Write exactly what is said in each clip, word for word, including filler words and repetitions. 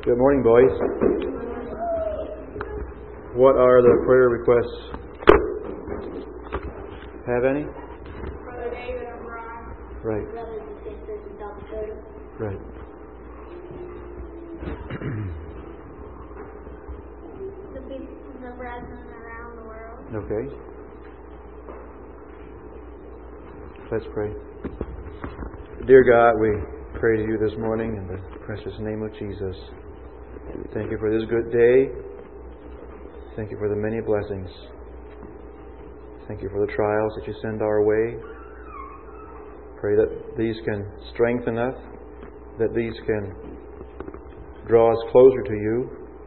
Good morning, boys. What are the prayer requests? Have any? Brother David and Brian. Right. Brothers and sisters and Doctor Curtis. Right. The people, the brethren around the world. Okay. Let's pray. Dear God, we pray to you this morning in the precious name of Jesus. Thank you for this good day. Thank you for the many blessings. Thank you for the trials that you send our way. Pray that these can strengthen us, that these can draw us closer to you.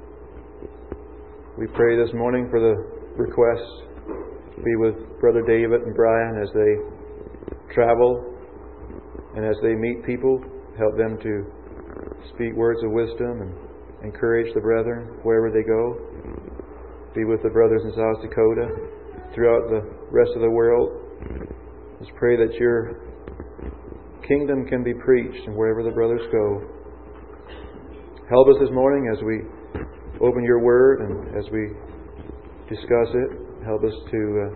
We pray this morning for the requests. Be with Brother David and Brian as they travel and as they meet people. Help them to speak words of wisdom and encourage the brethren wherever they go. Be with the brothers in South Dakota, throughout the rest of the world. Let's pray that your kingdom can be preached and wherever the brothers go. Help us this morning as we open your word and as we discuss it. Help us to uh,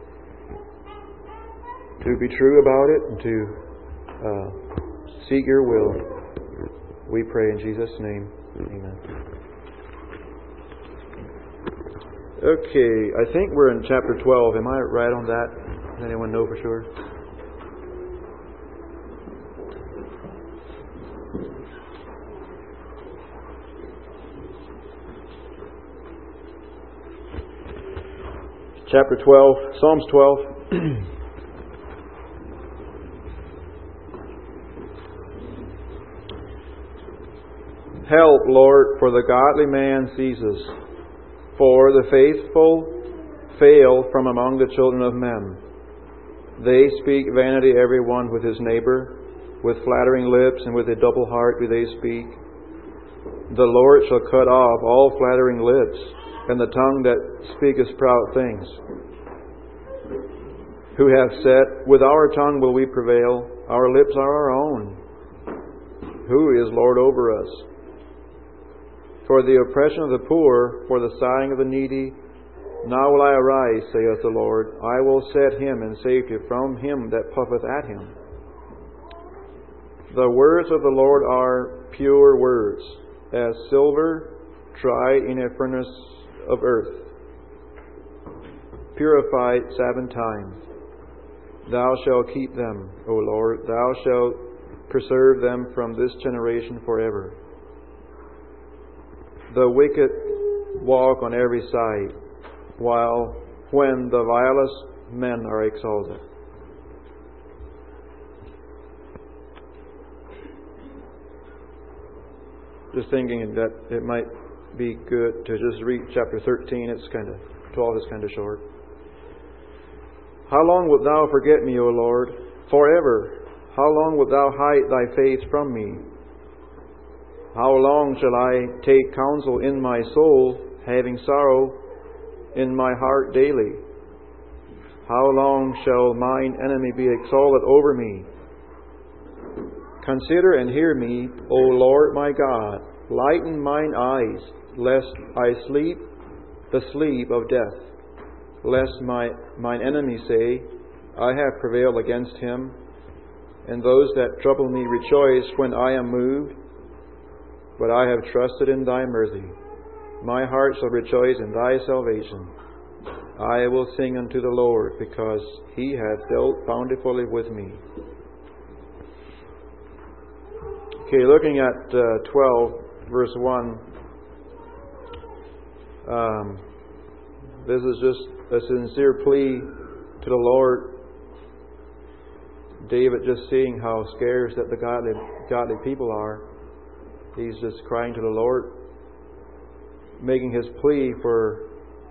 to be true about it and to uh, seek your will. We pray in Jesus' name. Amen. Okay, I think we're in chapter twelve. Am I right on that? Does anyone know for sure? Chapter twelve, Psalms twelve. Help, Lord, for the godly man ceases, for the faithful fail from among the children of men. They speak vanity every one with his neighbor, with flattering lips and with a double heart do they speak. The Lord shall cut off all flattering lips, and the tongue that speaketh proud things. Who have said, with our tongue will we prevail, our lips are our own. Who is Lord over us? For the oppression of the poor, for the sighing of the needy, now will I arise, saith the Lord. I will set him in safety from him that puffeth at him. The words of the Lord are pure words, as silver tried in a furnace of earth, purified seven times. Thou shalt keep them, O Lord. Thou shalt preserve them from this generation forever. The wicked walk on every side, while when the vilest men are exalted. Just thinking that it might be good to just read chapter thirteen. It's kind of, twelve is kind of short. How long wilt thou forget me, O Lord? Forever. How long wilt thou hide thy face from me? How long shall I take counsel in my soul, having sorrow in my heart daily? How long shall mine enemy be exalted over me? Consider and hear me, O Lord my God. Lighten mine eyes, lest I sleep the sleep of death. Lest my mine enemy say, I have prevailed against him, and those that trouble me rejoice when I am moved. But I have trusted in thy mercy. My heart shall rejoice in thy salvation. I will sing unto the Lord, because he hath dealt bountifully with me. Okay, looking at uh, twelve, verse one. Um, this is just a sincere plea to the Lord. David just seeing how scarce that the godly, godly people are. He's just crying to the Lord, making his plea for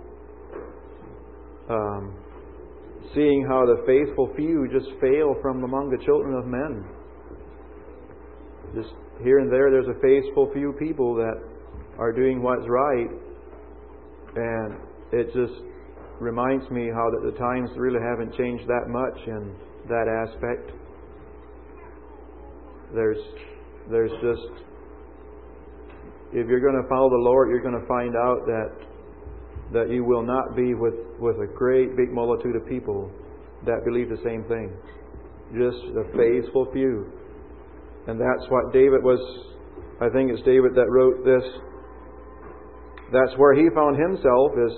um, seeing how the faithful few just fail from among the children of men. Just here and there, there's a faithful few people that are doing what's right, and it just reminds me how that the times really haven't changed that much in that aspect. There's, there's just if you're going to follow the Lord, you're going to find out that that you will not be with, with a great big multitude of people that believe the same thing. Just a faithful few. And that's what David was, I think it's David that wrote this. That's where he found himself, is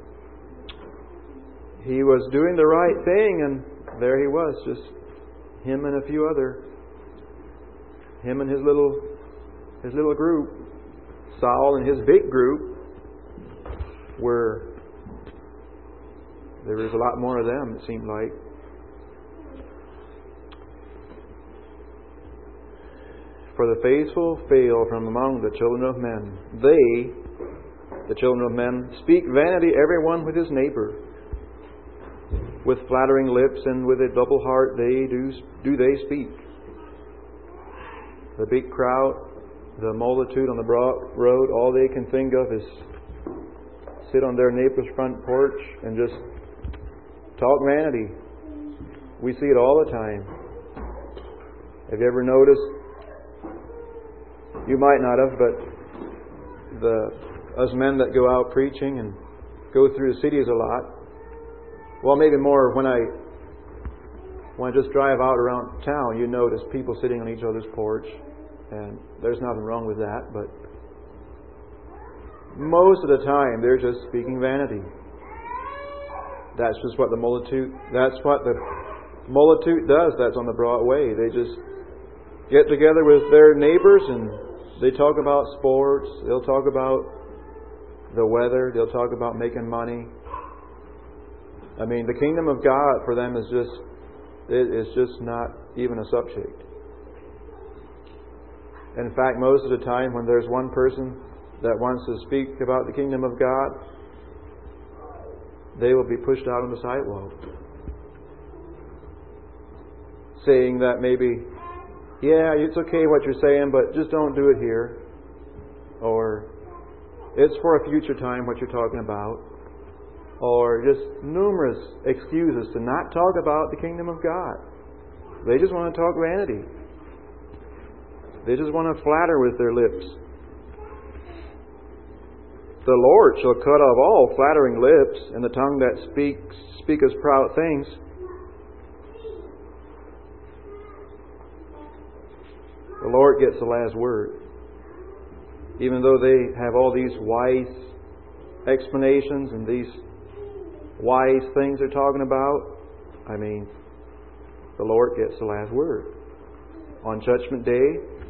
he was doing the right thing, and there he was, just him and a few other, him and his little his little group. Saul and his big group were, there was a lot more of them, it seemed like. For the faithful fail from among the children of men. They, the children of men, speak vanity, everyone with his neighbor. With flattering lips and with a double heart they do, do they speak. The big crowd, the multitude on the broad road, all they can think of is sit on their neighbor's front porch and just talk vanity. We see it all the time. Have you ever noticed? You might not have, but the us men that go out preaching and go through the cities a lot. Well, maybe more when I when I just drive out around town, you notice people sitting on each other's porch, and there's nothing wrong with that, but most of the time they're just speaking vanity. That's just what the multitude that's what the multitude does that's on the broad way. They just get together with their neighbors and they talk about sports, they'll talk about the weather, they'll talk about making money. I mean, the kingdom of God for them is just it is just not even a subject. In fact, most of the time when there's one person that wants to speak about the kingdom of God, they will be pushed out on the sidewalk, saying that maybe, yeah, it's okay what you're saying, but just don't do it here. Or, it's for a future time what you're talking about. Or just numerous excuses to not talk about the kingdom of God. They just want to talk vanity. They just want to flatter with their lips. The Lord shall cut off all flattering lips, and the tongue that speaks speaketh proud things. The Lord gets the last word. Even though they have all these wise explanations and these wise things they're talking about, I mean, the Lord gets the last word. On Judgment Day,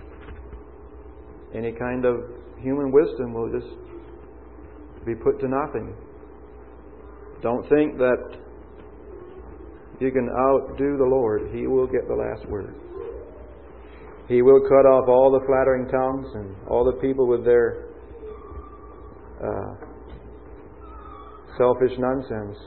any kind of human wisdom will just be put to nothing. Don't think that you can outdo the Lord. He will get the last word. He will cut off all the flattering tongues and all the people with their uh, selfish nonsense.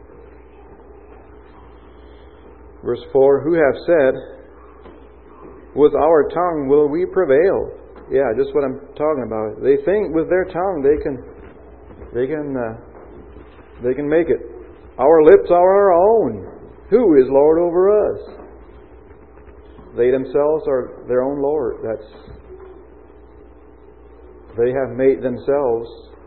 Verse four, who have said, with our tongue will we prevail? Yeah, just what I'm talking about. They think with their tongue they can they can uh, they can make it. Our lips are our own. Who is Lord over us? They themselves are their own Lord. That's they have made themselves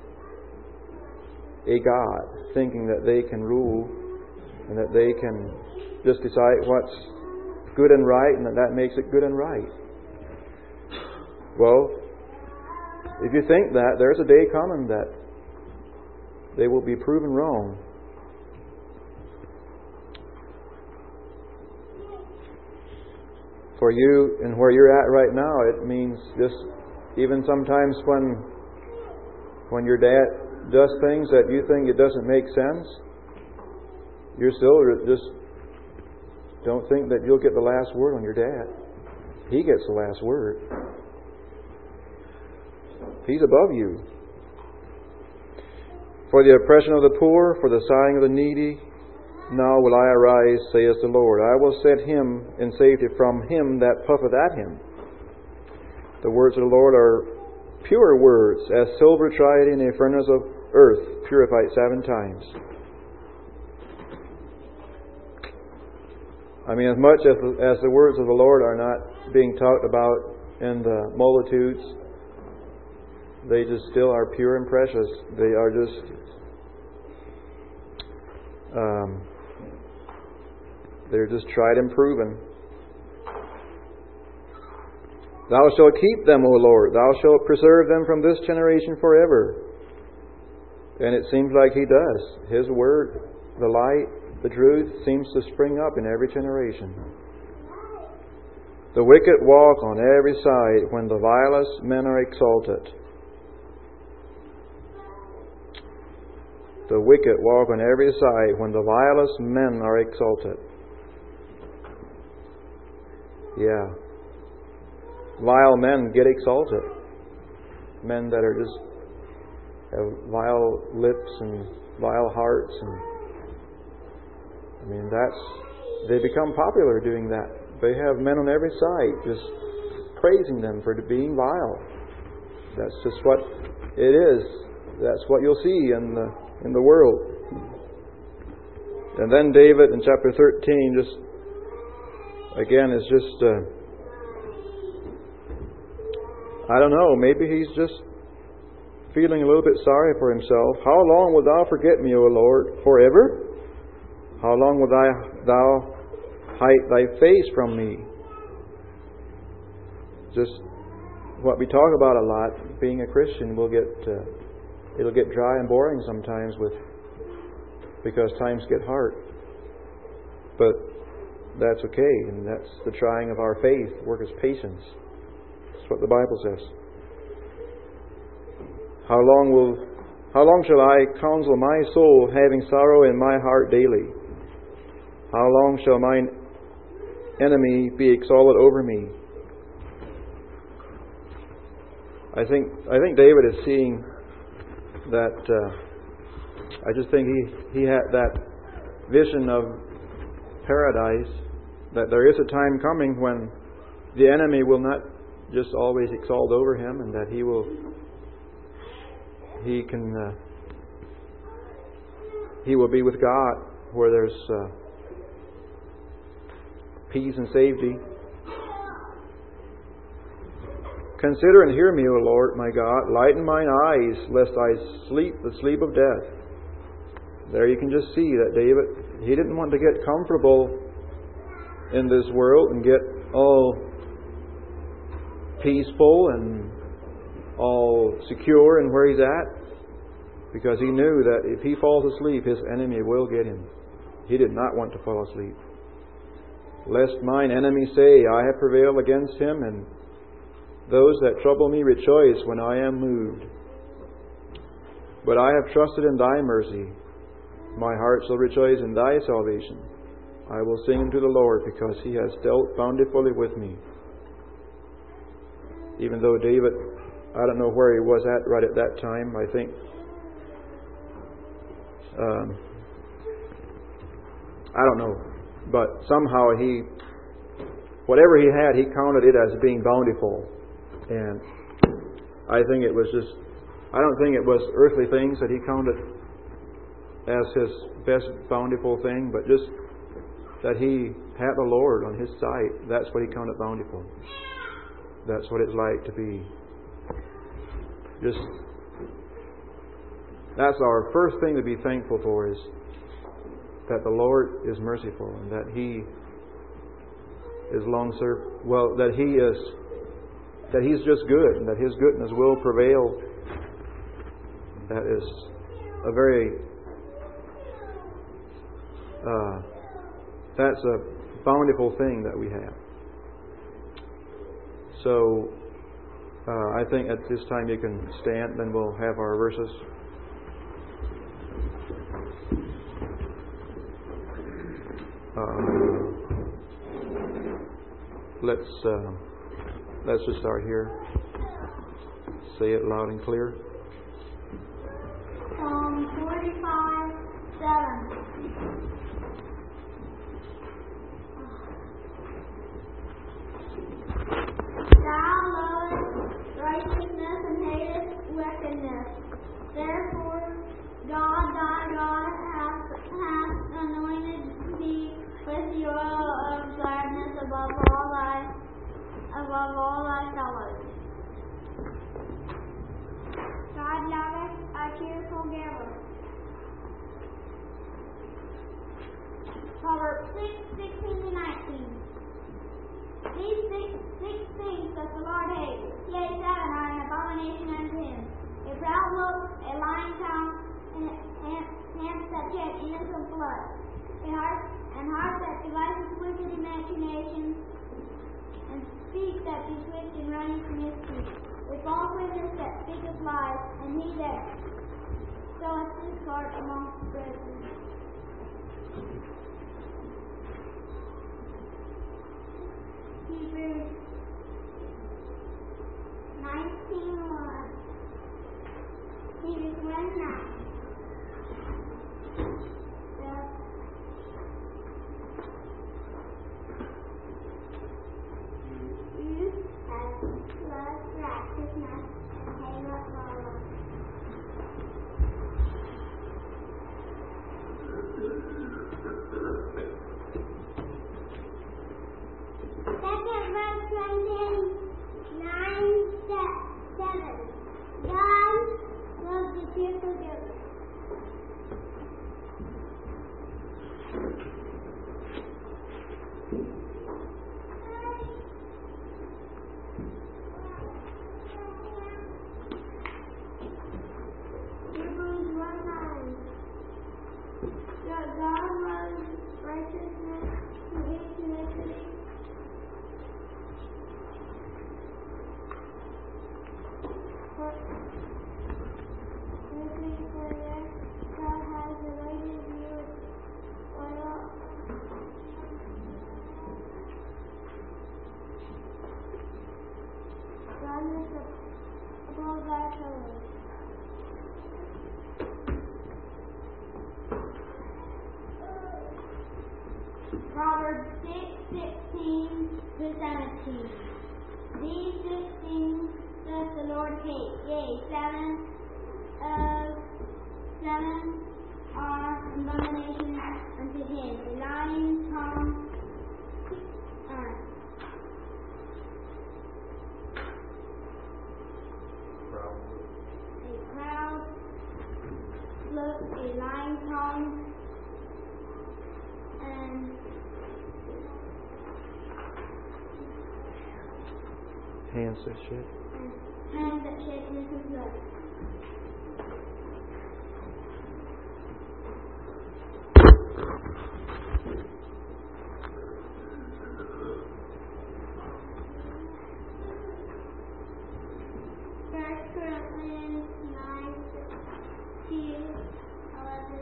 a God, thinking that they can rule and that they can just decide what's good and right and that that makes it good and right. Well, if you think that, there's a day coming that they will be proven wrong. For you and where you're at right now, it means just even sometimes when when your dad does things that you think it doesn't make sense, you're still just don't think that you'll get the last word on your dad. He gets the last word. He's above you. For the oppression of the poor, for the sighing of the needy, now will I arise, saith the Lord. I will set him in safety from him that puffeth at him. The words of the Lord are pure words, as silver tried in a furnace of earth, purified seven times. I mean, as much as, as the words of the Lord are not being talked about in the multitudes, They just still are pure and precious. They are just um, they're just tried and proven. Thou shalt keep them, O Lord. Thou shalt preserve them from this generation forever. And it seems like He does. His Word, the light, the truth, seems to spring up in every generation. The wicked walk on every side when the vilest men are exalted. The wicked walk on every side when the vilest men are exalted. Yeah. Vile men get exalted. Men that are just have vile lips and vile hearts, and I mean that's they become popular doing that. They have men on every side just praising them for being vile. That's just what it is. That's what you'll see in the in the world. And then David in chapter thirteen just again is just uh, I don't know, maybe he's just feeling a little bit sorry for himself. How long wilt thou forget me, O Lord? Forever? How long wilt thou, thou hide thy face from me? Just what we talk about a lot, being a Christian, will get uh, it'll get dry and boring sometimes with because times get hard. But that's okay, and that's the trying of our faith, work as patience. That's what the Bible says. How long will, how long shall I counsel my soul, having sorrow in my heart daily? How long shall mine enemy be exalted over me? I think I think David is seeing that. Uh, I just think he he had that vision of paradise. That there is a time coming when the enemy will not just always exalt over him, and that he will. He can. Uh, he will be with God, where there's uh, peace and safety. Consider and hear me, O Lord, my God. Lighten mine eyes, lest I sleep the sleep of death. There you can just see that David, he didn't want to get comfortable in this world and get all peaceful and all secure in where he's at, because he knew that if he falls asleep, his enemy will get him. He did not want to fall asleep. Lest mine enemy say, I have prevailed against him, and those that trouble me rejoice when I am moved. But I have trusted in thy mercy. My heart shall rejoice in thy salvation. I will sing unto the Lord, because he has dealt bountifully with me. Even though David, I don't know where he was at right at that time. I think um, I don't know. But somehow he, whatever he had, he counted it as being bountiful. And I think it was just, I don't think it was earthly things that he counted as his best bountiful thing, but just that he had the Lord on his side. That's what he counted bountiful. That's what it's like to be just, that's our first thing to be thankful for, is that the Lord is merciful, and that He is long served. Well, that He is, that He's just good, and that His goodness will prevail. That is a very, uh, that's a bountiful thing that we have. So, uh, I think at this time you can stand, then we'll have our verses. Um, let's uh, let's just start here. Say it loud and clear. Psalm forty-five, seven. Thou lovest righteousness and hatest wickedness. Therefore, God thy God hath, hath anointed thee with the oil of gladness above all thy above all thy fellows. blood, a heart, and heart that devises wicked imaginations, and feet that do swift in running to mischief, a false witness that speaketh lies, and he that soweth discord amongst the brethren. Hebrews nineteen one. Hebrews one nine. The youth has loved righteousness and hateth lawlessness. Second verse Corinthians nine seven. God loves the cheerful giver. Hebrews one nine. That God loves righteousness and hates iniquity. For iniquity for there, God has anointed you with oil. Godness above thy fellows. Proverbs six sixteen to seventeen. These six things does the Lord hate, yea, seven of seven are abomination unto him. A lying tongue, uh, a proud look, a lying tongue, and hands that shit. hands that shed innocent blood. First Corinthians nine to eleven.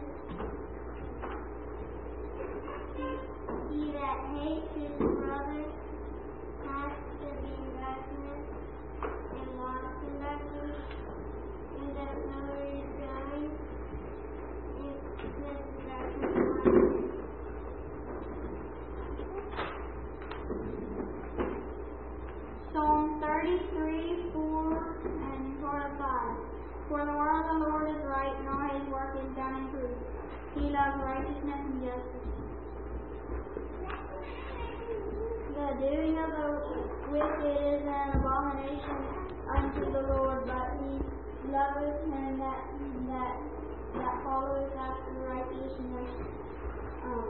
He that hates his brother has to be reckoned and lost conductors, and that no resign is reckoned. Psalm thirty-three, four and four to five. For the word of the Lord is right, nor his work is done in truth. He loves righteousness and justice. The doing of the wicked is an abomination unto the Lord, but he loveth him that that that followeth after righteousness. Um,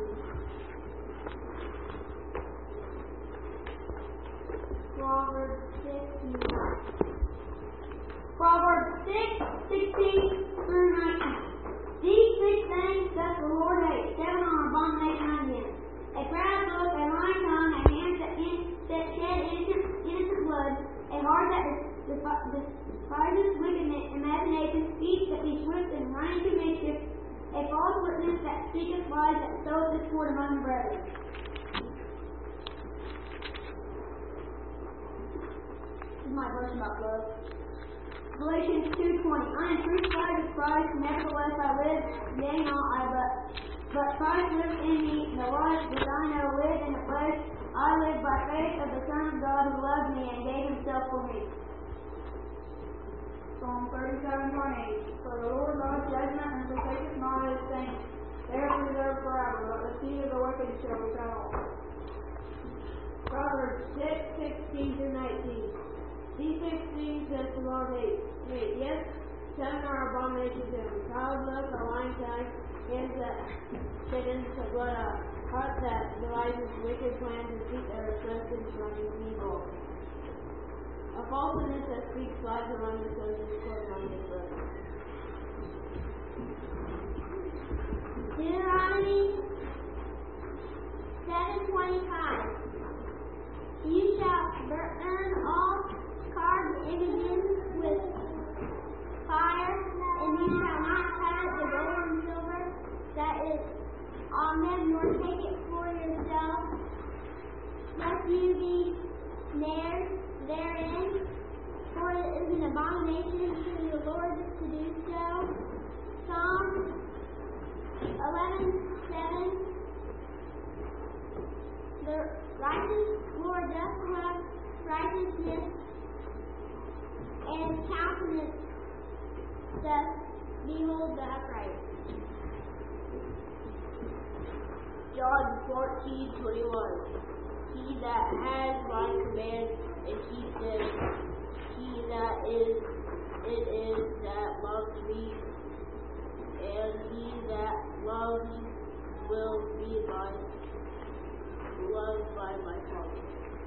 Proverbs six nine. Proverbs six sixteen through nineteen. These six things doth the Lord hate, seven are abomination unto him. A proud look, a lying tongue, a hand that, in, that shed innocent, innocent blood, a heart that despises wickedness, imagination, feet that be swift and running to mischief, a false witness that speaketh lies, that soweth discord among the brethren. This is my verse about love. Galatians two twenty. I am crucified with Christ, nevertheless I live, yea, not I, but But Christ lives in me, the life that I now live in the flesh, I live by faith of the Son of God who loved me and gave himself for me. Psalm thirty-seven, eight. For the Lord loves judgment and forsaketh not his saints. They are preserved forever, but the seed of the wicked shall be cut off. Proverbs six sixteen through nineteen. These six things does the Lord hate. Hate. Yes, seven are abominations to him. Proud look, a lying tongue, hands that shed innocent blood, a heart that devises wicked plans, and feet that are swift in running evil. A false witness that speaks lies among the sons of discord among his brethren. Deuteronomy seven twenty-five. You shall burn all carved images with fire, and you shall not covet the gold and silver that is on them, nor take it for yourself, lest you be snared therein, for it is an abomination to the Lord to do so. Psalm eleven seven. The righteous Lord doth love righteousness, and his countenance doth behold the upright. John fourteen twenty-one. He that has my commands and keeps them, he that is it is that loves me, and he that loves will be my loved by my Father.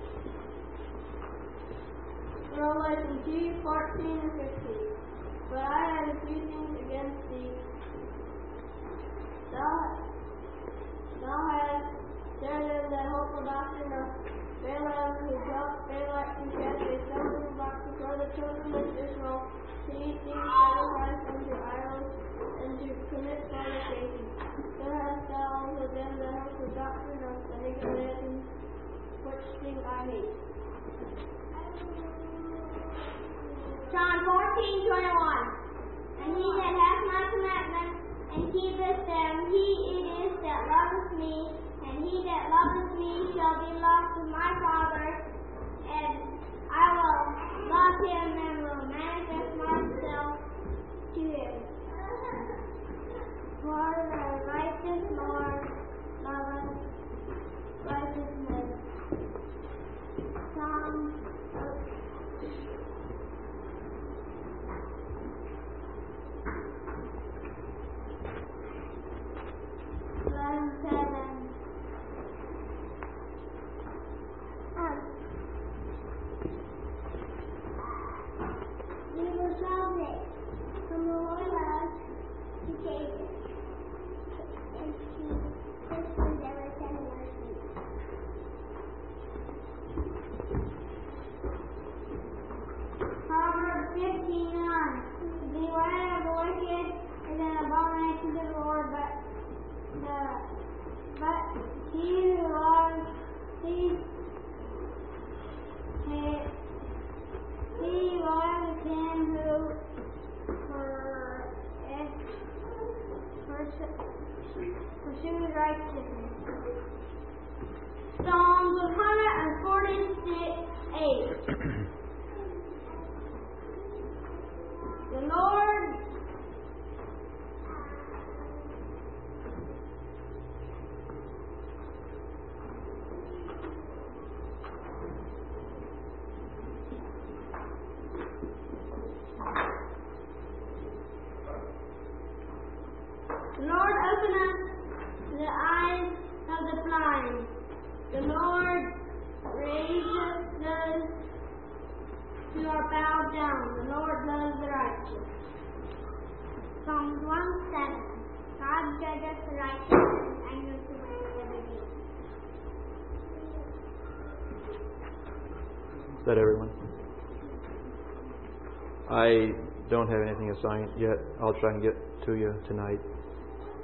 Revelation two fourteen and fifteen. But I have a few things against thee. Thou Thou hast there them that hold the doctrine of Balaam, who taught Balak to cast a stumbling block before the children of Israel, to eat things sacrificed unto idols, and to commit fornication. So hast thou also them that hold the doctrine of the Nicolaitans, which thing I hate. John fourteen twenty-one. And he that hath my commandments and keepeth them, he it is that loveth me, and he that loveth me shall be loved of my Father, and I will love him and will manifest myself to him. For the righteous Lord loveth righteousness. Psalm eleven seven. Um, we will solve it from the Lord love to David, and to his endeavor and mercy. Proverbs fifteen nine. Beware of the wicked is an abomination to the Lord, but the but he who loves he he, he loves him who for, eh, pursues, pursues righteousness. Psalms one forty-six eight. The Lord The Lord openeth the eyes of the blind. The Lord raiseth those who are bowed down. The Lord loves the righteous. Psalms one seven. God judgeth the righteous and angers the wicked every day. Is that everyone? I don't have anything assigned yet. I'll try and get to you tonight.